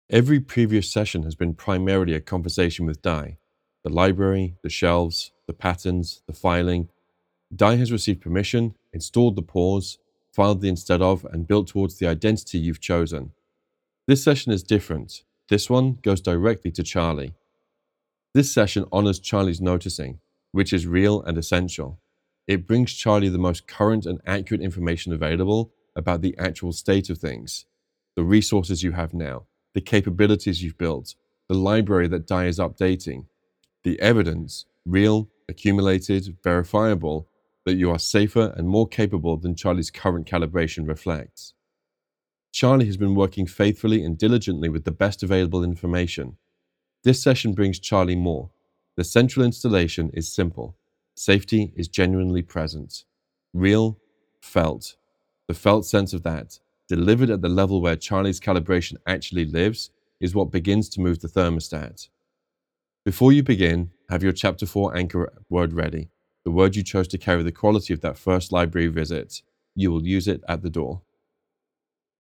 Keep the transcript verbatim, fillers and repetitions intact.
Every previous session has been primarily a conversation with Dai. The library, the shelves, the patterns, the filing. Dai has received permission, installed the pause, filed the instead of, and built towards the identity you've chosen. This session is different. This one goes directly to Charlie. This session honors Charlie's noticing, which is real and essential. It brings Charlie the most current and accurate information available about the actual state of things, the resources you have now, the capabilities you've built, the library that Dai is updating, the evidence, real, accumulated, verifiable, that you are safer and more capable than Charlie's current calibration reflects. Charlie has been working faithfully and diligently with the best available information. This session brings Charlie more. The central installation is simple. Safety is genuinely present. Real, felt. The felt sense of that, delivered at the level where Charlie's calibration actually lives, is what begins to move the thermostat. Before you begin, have your Chapter four anchor word ready, the word you chose to carry the quality of that first library visit. You will use it at the door.